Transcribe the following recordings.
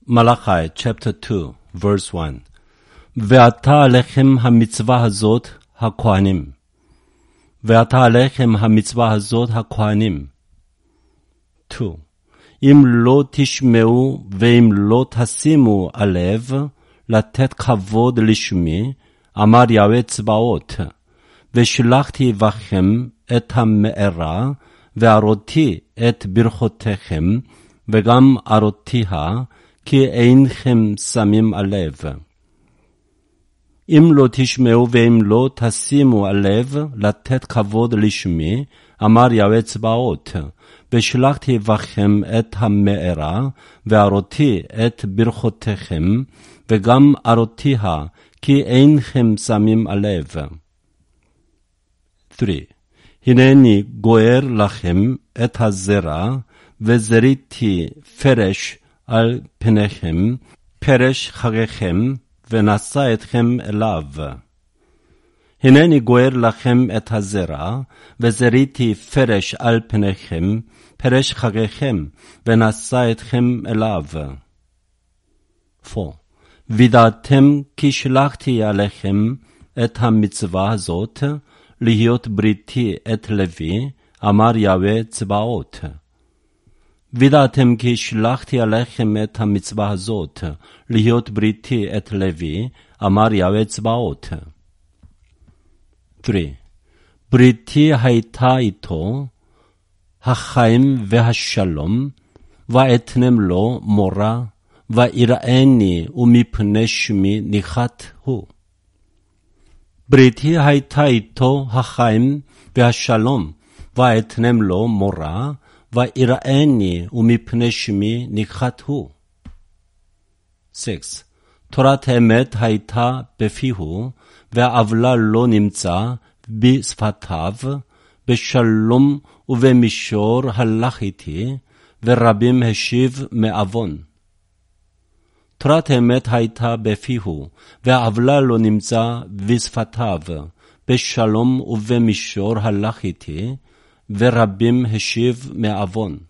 Malachi chapter 2 verse 1 ועתה עליכם המצווה הזאת הכהנים ועתה עליכם המצווה הזאת הכהנים 2 אם לא תשמעו ואם לא תשימו הלב לתת כבוד לשמי אמר יהוה צבאות ושלחתי בכם את המארה והראתי את ברכותיכם וגם ארותיה כי אינכם שמים הלב. אם לא תשמעו ואם לא תשימו הלב לתת כבוד לשמי, אמר יהוה צבאות, ושלחתי בכם את המארה, והראתי את ברכותיכם, וגם ארותיה, כי אינכם שמים הלב. 3. הנני גואר לכם את הזרע, וזריתי פרש על פניכם, פרש חגיכם, ונשא אתכם אליו. הנני גואר לכם את הזרע, וזריתי פרש על פניכם, פרש חגיכם, ונשא אתכם אליו. 4. וידעתם כי שלחתי עליכם את המצווה הזאת, להיות בריתי את לוי, אמר יהוה צבאות. וידעתם כי שלחתי עליכם את המצווה הזאת, להיות בריתי את לוי, אמר יהוה צבאות. 3. בריתי הייתה איתו, החיים והשלום, ואתנם לו מורה, ויראני ומפני שמי ניחת הוא. בריתי הייתה איתו, החיים והשלום, ואתנם לו מורה, ויראני ומפני שמי ניחת הוא. 6. תורת האמת הייתה בפיהו, והעוולה לא נמצא בשפתיו, בשלום ובמישור הלך איתי, ורבים השיב מעוון. תורת האמת הייתה בפיהו, והעוולה לא נמצא בשפתיו, בשלום ובמישור הלך איתי, ורבים השיב מעוון.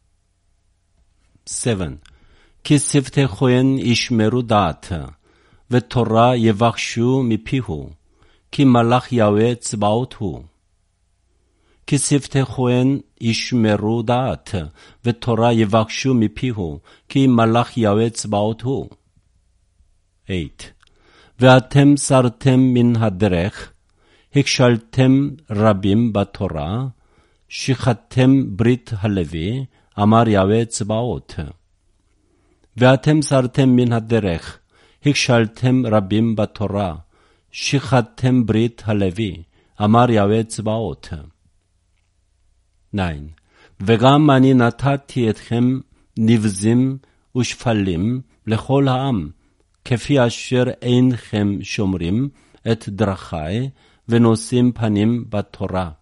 7. כי שפתי כהן ישמרו דעת, ותורה יבקשו מפיהו, כי מלאך יהוה צבאות הוא. כי שפתי כהן ישמרו דעת, ותורה יבקשו מפיהו, כי מלאך יהוה צבאות הוא. 8. ואתם סרתם מן הדרך, הכשלתם רבים בתורה, שחטתם ברית הלוי, אמר יהוה צבאות. ואתם סרתם מן הדרך, הכשלתם רבים בתורה, שחטתם ברית הלוי, אמר יהוה צבאות. 9. וגם אני נתתי אתכם נבזים ושפלים לכל העם, כפי אשר אינכם שומרים את דרכי ונושאים פנים בתורה.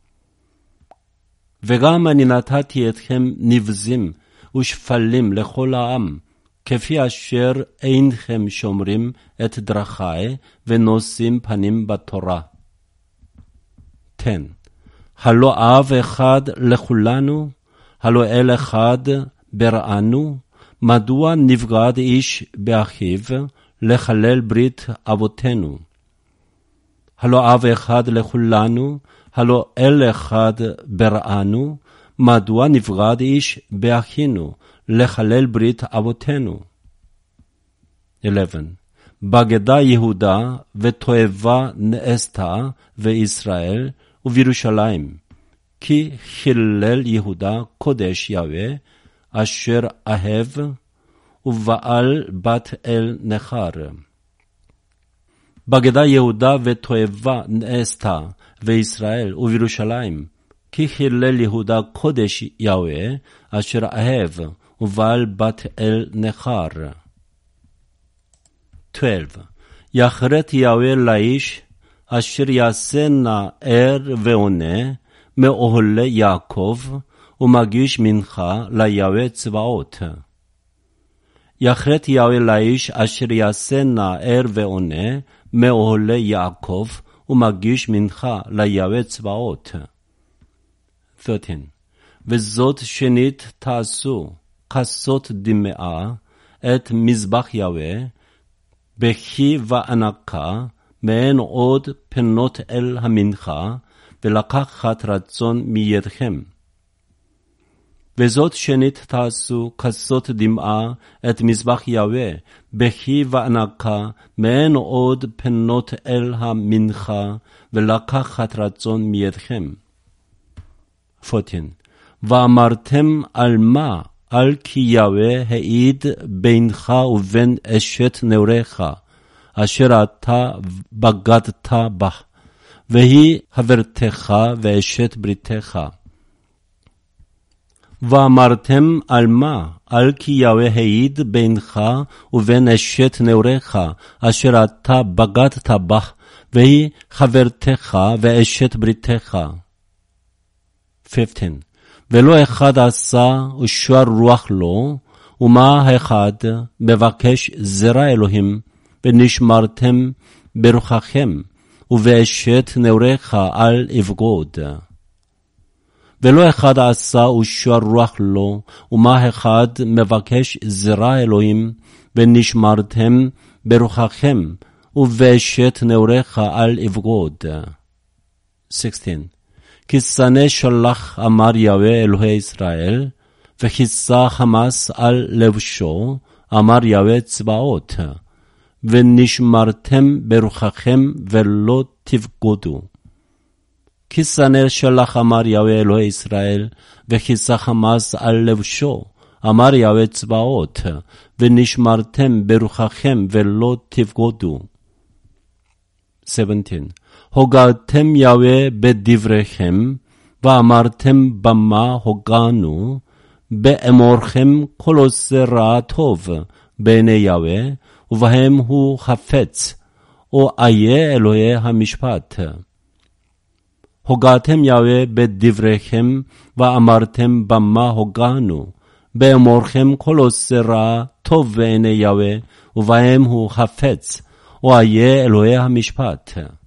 וגם אני נתתי אתכם נבזים ושפלים לכל העם, כפי אשר אינכם שומרים את דרכי ונושאים פנים בתורה. 10. הלא אב אחד לכולנו, הלא אל אחד בראנו, מדוע נבגד איש באחיו לחלל ברית אבותינו? הלא אב אחד לכולנו, הלא אל אחד בראנו, מדוע נבגד איש באחינו לחלל ברית אבותינו? 11. בגדה יהודה ותועבה נעשתה וישראל ובירושלים, כי חילל יהודה קודש יהוה, אשר אהב, ובעל בת אל נחר. בגדה יהודה ותועבה נעשתה וישראל ובירושלים, כי חילל יהודה קודש יהוה, אשר אהב, ובעל בת אל נחר. 12. יחרט יהוה לאיש, אשר יעשה נער ועונה, מאוהלי יעקב, ומגיש מנחה ליהוה צבאות. יחרט יהוה לאיש, אשר יעשה נער ועונה, מאוהלי יעקב, ומגיש מנחה ליהוה צבאות. 13. וזאת שנית תעשו, כסות דמעה, את מזבח יהוה, בכי ואנקה, מעין עוד פנות אל המנחה, ולקחת רצון מידכם. וזאת שנית תעשו כסות דמעה את מזבח יהוה, בכי ואנקה, מעין עוד פנות אל המנחה, ולקחת רצון מידכם. 14. ואמרתם על מה? על כי יהוה העיד בינך ובין אשת נעוריך, אשר אתה בגדת בה, והיא חברתך ואשת בריתך. ואמרתם על מה? על כי יהוה העיד בינך ובין אשת נעוריך, אשר אתה בגדת בה, והיא חברתך ואשת בריתך. 15. ולא אחד עשה ושוער רוח לו, ומה האחד מבקש זרע אלוהים, ונשמרתם ברוחכם, ובאשת נעוריך אל יבגוד. ולא אחד עשה ושוער רוח לו, ומה אחד מבקש זרע אלוהים, ונשמרתם ברוחכם, ובאשת נעוריך אל יבגוד. 16. כי שנא שלח אמר יהוה אלוהי ישראל, וכיסה חמס על לבשו, אמר יהוה צבאות, ונשמרתם ברוחכם ולא תבגודו. כי שנא שלח אמר יהוה אלוהי ישראל, וכיסה חמס על לבשו, אמר יהוה צבאות, ונשמרתם ברוחכם ולא תבגודו. 17. הוגעתם יהוה בדבריכם, ואמרתם במה הוגענו, באמורכם כל עושה רע טוב בעיני יהוה, ובהם הוא חפץ, או איה אלוהי המשפט. הוגעתם יהוה בדבריכם, ואמרתם במה הוגענו, באמורכם כל עושה רע טוב בעיני יהוה, ובהם הוא חפץ, או איה אלוהי המשפט.